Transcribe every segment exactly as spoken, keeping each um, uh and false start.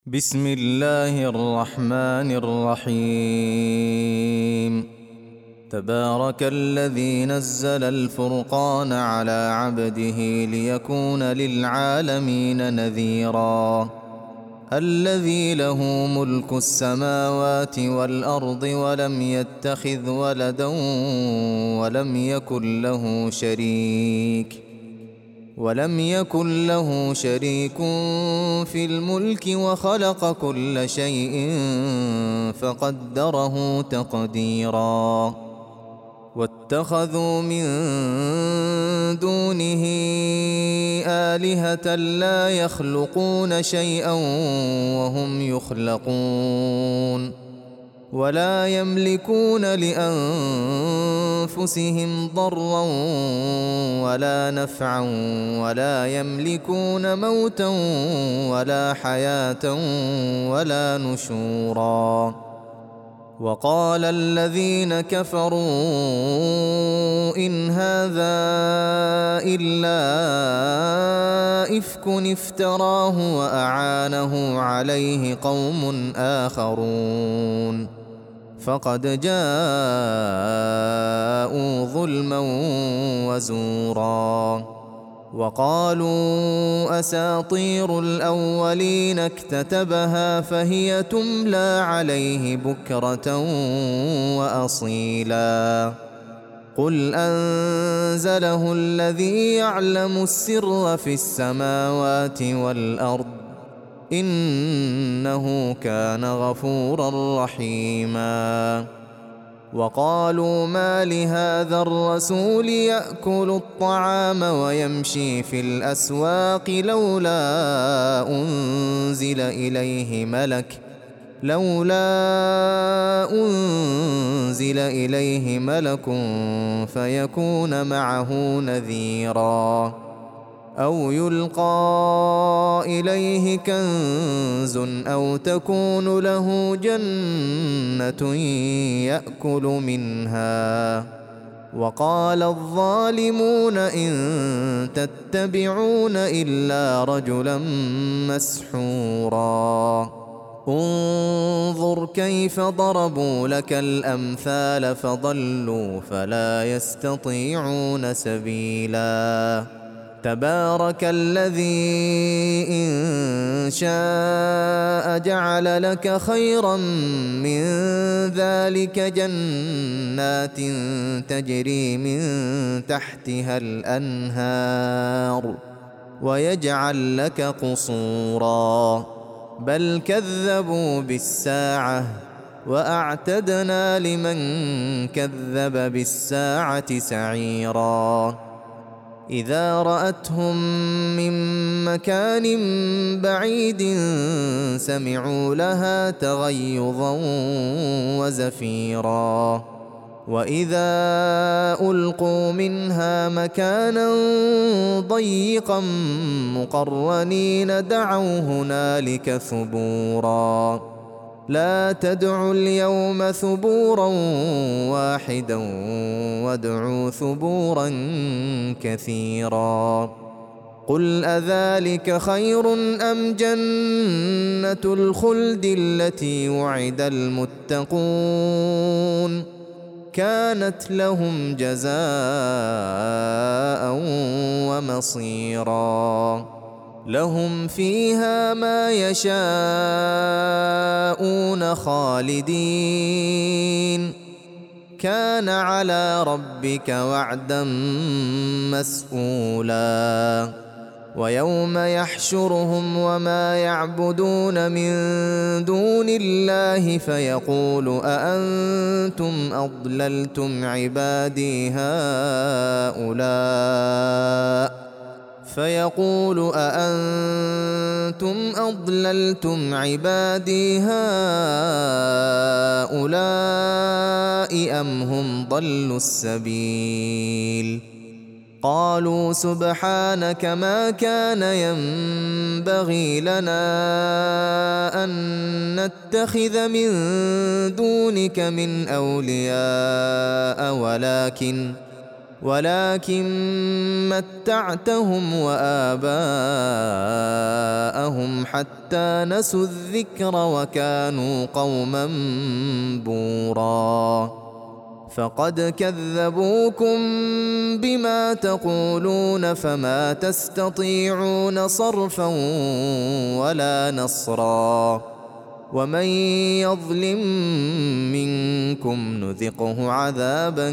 بسم الله الرحمن الرحيم. تبارك الذي نزل الفرقان على عبده ليكون للعالمين نذيرا. الذي له ملك السماوات والأرض ولم يتخذ ولدا ولم يكن له شريك ولم يكن له شريك في الملك وخلق كل شيء فقدره تقديرا. واتخذوا من دونه آلهة لا يخلقون شيئا وهم يخلقون ولا يملكون لأنفسهم ضرا ولا نفعا ولا يملكون موتا ولا حياة ولا نشورا. وقال الذين كفروا إن هذا إلا إفك افتراه وأعانه عليه قوم آخرون فقد جاءوا ظلما وزورا. وقالوا أساطير الأولين اكتتبها فهي تملى عليه بكرة وأصيلا. قل أنزله الذي يعلم السر في السماوات والأرض إنه كان غفورا رحيما. وقالوا ما لهذا الرسول يأكل الطعام ويمشي في الأسواق لولا أنزل إليه ملك لولا أنزل إليه ملك فيكون معه نذيرا أو يلقى إليه كنز أو تكون له جنة يأكل منها. وقال الظالمون إن تتبعون إلا رجلا مسحورا. انظر كيف ضربوا لك الأمثال فضلوا فلا يستطيعون سبيلا. تبارك الذي إن شاء جعل لك خيرا من ذلك جنات تجري من تحتها الأنهار ويجعل لك قصورا بل كذبوا بالساعة وأعتدنا لمن كذب بالساعة سعيرا. إذا رأتهم من مكان بعيد سمعوا لها تغيظا وزفيرا. وإذا ألقوا منها مكانا ضيقا مقرنين دعوا هنالك ثبورا. لا تدعوا اليوم ثبورا واحدا وادعوا ثبورا كثيرا. قل أذلك خير أم جنة الخلد التي وعد المتقون كانت لهم جزاء ومصيرا. لهم فيها ما يشاءون خالدين كان على ربك وعدا مسئولا. ويوم يحشرهم وما يعبدون من دون الله فيقول أأنتم أضللتم عبادي هؤلاء فيقول أأنتم أضللتم عبادي هؤلاء أم هم ضلوا السبيل. قالوا سبحانك ما كان ينبغي لنا أن نتخذ من دونك من أولياء ولكن ولكن متعتهم وآباءهم حتى نسوا الذكر وكانوا قوما بورا فقد كذبوكم بما تقولون فما تستطيعون صرفا ولا نصرا ومن يظلم منكم نذقه عذابا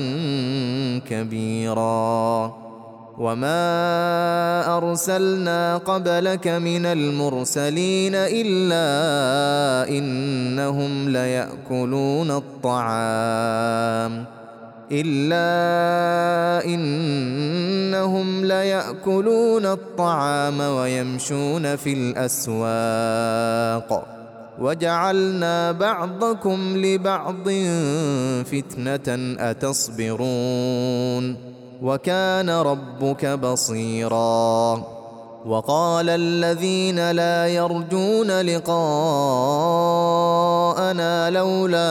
كبيرا وما أرسلنا قبلك من المرسلين إلا إنهم ليأكلون الطعام إلا إنهم ليأكلون الطعام ويمشون في الأسواق وجعلنا بعضكم لبعض فتنة أتصبرون وكان ربك بصيرا وقال الذين لا يرجون لقاءنا لولا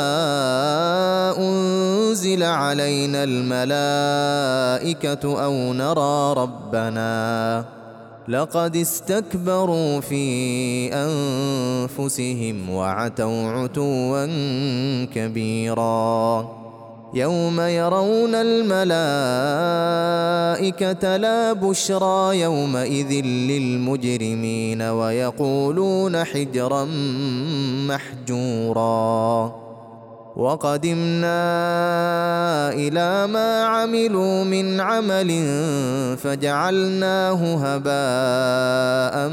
أنزل علينا الملائكة أو نرى ربنا لقد استكبروا في أنفسهم وعتوا عتوا كبيرا يوم يرون الملائكة لا بشرى يومئذ للمجرمين ويقولون حجرا محجورا وقدمنا إلى ما عملوا من عمل فجعلناه هباء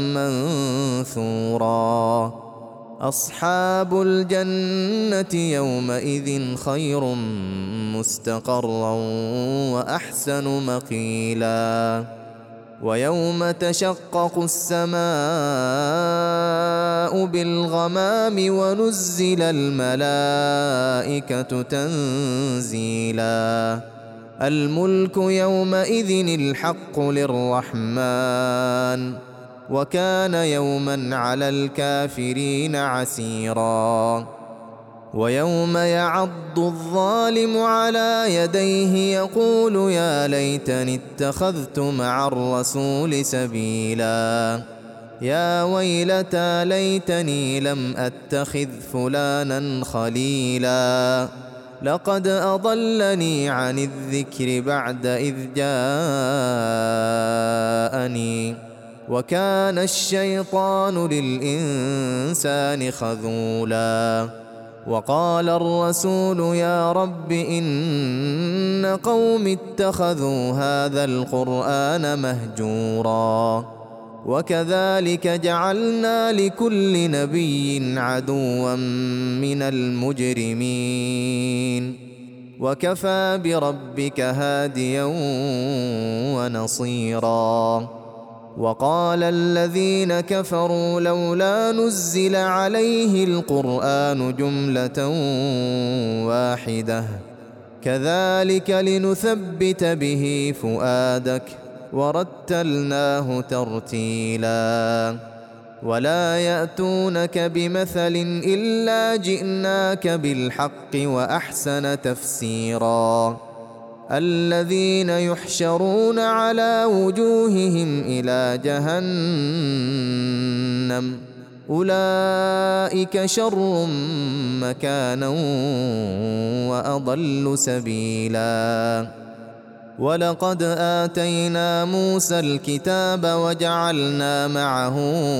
منثورا أصحاب الجنة يومئذ خير مستقرا وأحسن مقيلا ويوم تشقق السماء بالغمام ونزل الملائكة تنزيلا الملك يومئذ الحق للرحمن وكان يوما على الكافرين عسيرا ويوم يعض الظالم على يديه يقول يا ليتني اتخذت مع الرسول سبيلا يا ويلتى ليتني لم أتخذ فلانا خليلا لقد أضلني عن الذكر بعد إذ جاءني وكان الشيطان للإنسان خذولا وقال الرسول يا رب إن قوم اتخذوا هذا القرآن مهجورا وكذلك جعلنا لكل نبي عدوا من المجرمين وكفى بربك هاديا ونصيرا وقال الذين كفروا لولا نزل عليه القرآن جملة واحدة كذلك لنثبت به فؤادك ورتلناه ترتيلا ولا يأتونك بمثل إلا جئناك بالحق وأحسن تفسيرا الذين يحشرون على وجوههم إلى جهنم أولئك شر مكانا وأضل سبيلا ولقد آتينا موسى الكتاب وجعلنا معه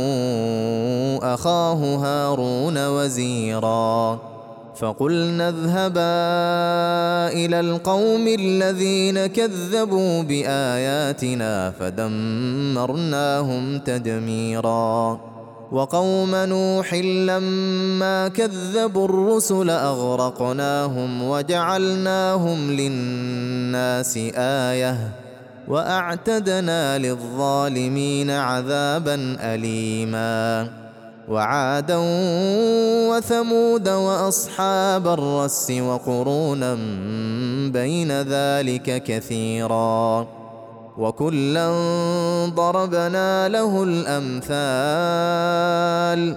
أخاه هارون وزيرا فقلنا اذهبا إلى القوم الذين كذبوا بآياتنا فدمرناهم تدميرا وقوم نوح لما كذبوا الرسل أغرقناهم وجعلناهم للناس آية وأعتدنا للظالمين عذابا أليما وعادا وثمود وأصحاب الرس وقرونا بين ذلك كثيرا وكلا ضربنا له الأمثال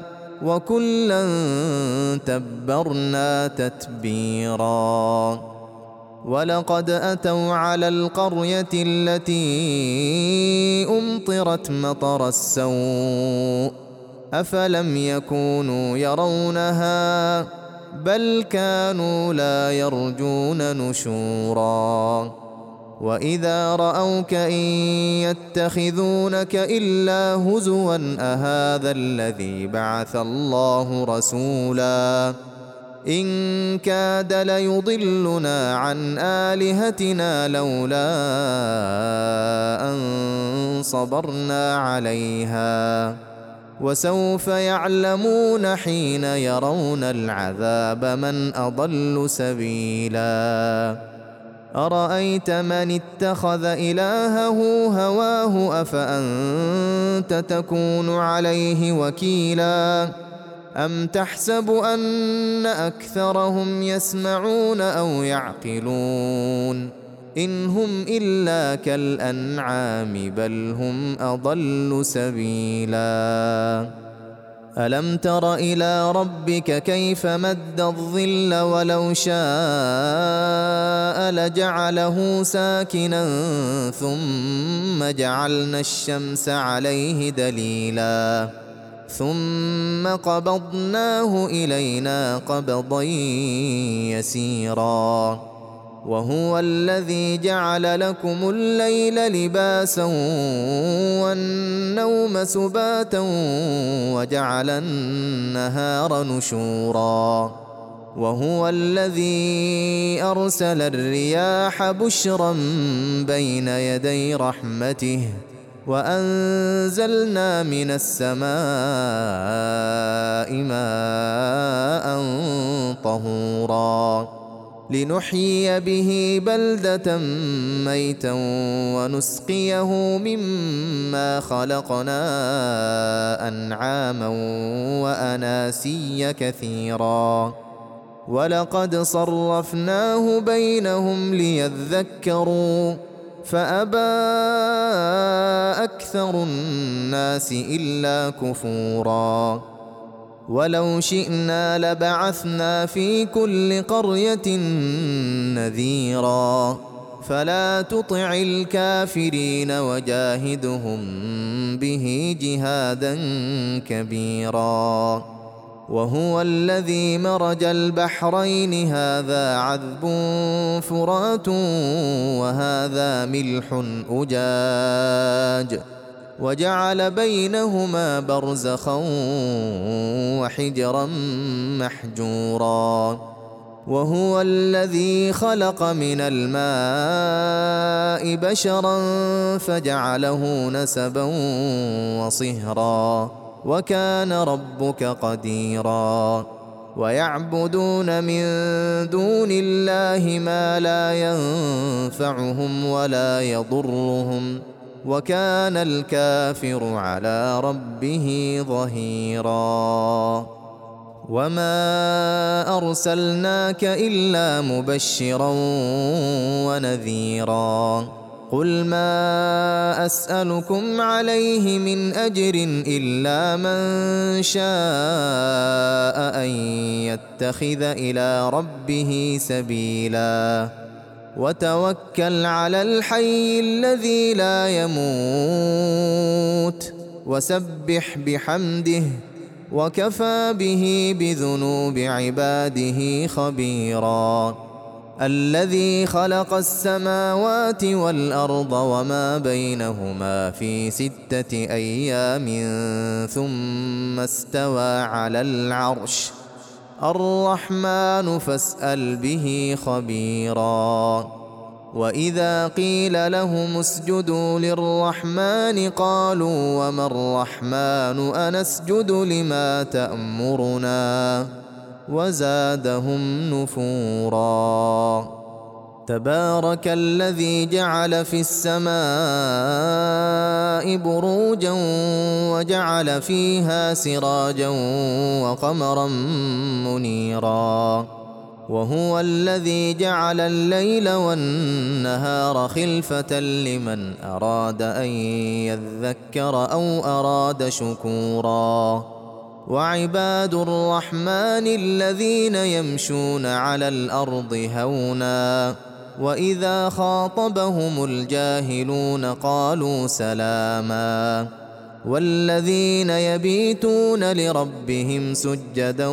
وكلا تبرنا تتبيرا ولقد أتوا على القرية التي أمطرت مطر السوء أفلم يكونوا يرونها بل كانوا لا يرجون نشورا وإذا رأوك إن يتخذونك إلا هزوا أهذا الذي بعث الله رسولا إن كاد ليضلنا عن آلهتنا لولا أن صبرنا عليها وسوف يعلمون حين يرون العذاب من أضل سبيلا أرأيت من اتخذ إلهه هواه أفأنت تكون عليه وكيلا أم تحسب أن أكثرهم يسمعون أو يعقلون إن هم إلا كالأنعام بل هم أضل سبيلا ألم تر إلى ربك كيف مد الظل ولو شاء لجعله ساكنا ثم جعلنا الشمس عليه دليلا ثم قبضناه إلينا قبضا يسيرا وهو الذي جعل لكم الليل لباسا والنوم سباتا وجعل النهار نشورا وهو الذي أرسل الرياح بشرا بين يدي رحمته وأنزلنا من السماء ماء طهورا لنحيي به بلدة ميتا ونسقيه مما خلقنا أنعاما وأناسيا كثيرا ولقد صرفناه بينهم ليذكروا فأبى أكثر الناس إلا كفورا ولو شئنا لبعثنا في كل قرية نذيرا فلا تطع الكافرين وجاهدهم به جهادا كبيرا وهو الذي مرج البحرين هذا عذب فرات وهذا ملح أجاج وجعل بينهما برزخا وحجرا محجورا وهو الذي خلق من الماء بشرا فجعله نسبا وصهرا وكان ربك قديرا ويعبدون من دون الله ما لا ينفعهم ولا يضرهم وكان الكافر على ربه ظهيرا وما أرسلناك إلا مبشرا ونذيرا قل ما أسألكم عليه من أجر إلا من شاء أن يتخذ إلى ربه سبيلا وتوكل على الحي الذي لا يموت وسبح بحمده وكفى به بذنوب عباده خبيرا الذي خلق السماوات والأرض وما بينهما في ستة أيام ثم استوى على العرش الرحمن فاسأل به خبيرا وإذا قيل لهم اسجدوا للرحمن قالوا وما الرحمن أنسجد لما تأمرنا وزادهم نفورا تبارك الذي جعل في السماء بروجا وجعل فيها سراجا وقمرا منيرا وهو الذي جعل الليل والنهار خلفة لمن أراد أن يذكر أو أراد شكورا وعباد الرحمن الذين يمشون على الأرض هونا وإذا خاطبهم الجاهلون قالوا سلاما والذين يبيتون لربهم سجدا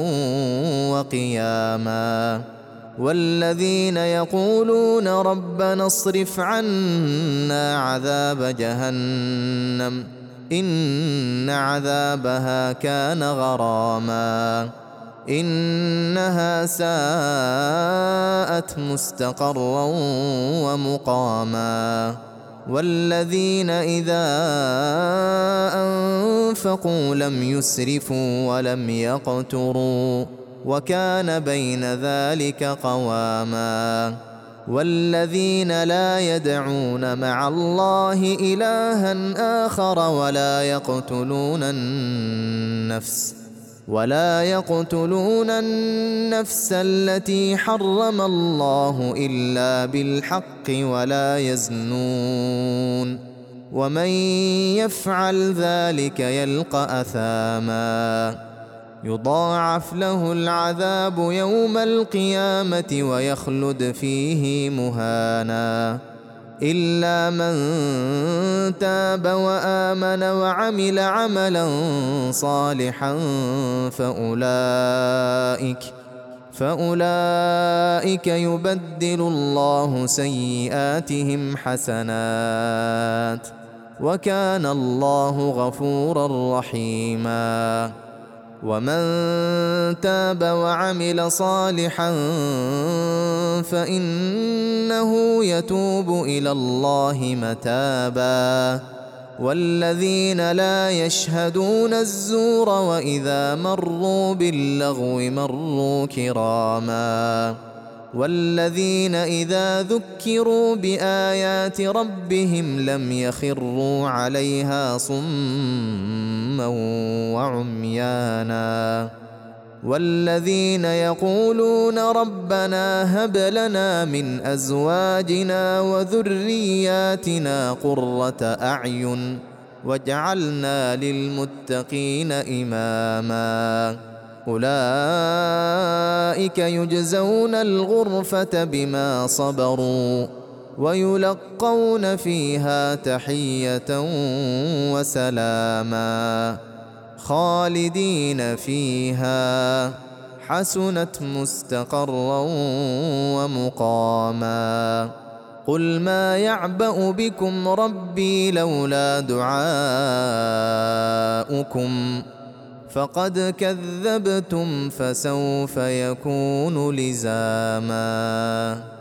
وقياما والذين يقولون ربنا اصرف عنا عذاب جهنم إن عذابها كان غراما إنها ساءت مستقرا ومقاما والذين إذا أنفقوا لم يسرفوا ولم يقتروا وكان بين ذلك قواما والذين لا يدعون مع الله إلها آخر ولا يقتلون النفس ولا يقتلون النفس التي حرم الله إلا بالحق ولا يزنون ومن يفعل ذلك يلقى أثاما يضاعف له العذاب يوم القيامة ويخلد فيه مهانا إلا من تاب وآمن وعمل عملا صالحا فأولئك فأولئك يبدل الله سيئاتهم حسنات وكان الله غفورا رحيما ومن تاب وعمل صالحا فإنه يتوب إلى الله متابا والذين لا يشهدون الزور وإذا مروا باللغو مروا كراما والذين إذا ذكروا بآيات ربهم لم يخروا عليها صما وعميانا والذين يقولون ربنا هب لنا من أزواجنا وذرياتنا قرة أعين واجعلنا للمتقين إماما أولئك يجزون الغرفة بما صبروا ويلقون فيها تحية وسلاما خالدين فيها حسنت مستقرا ومقاما قل ما يعبأ بكم ربي لولا دعاؤكم فقد كذبتم فسوف يكون لزاما.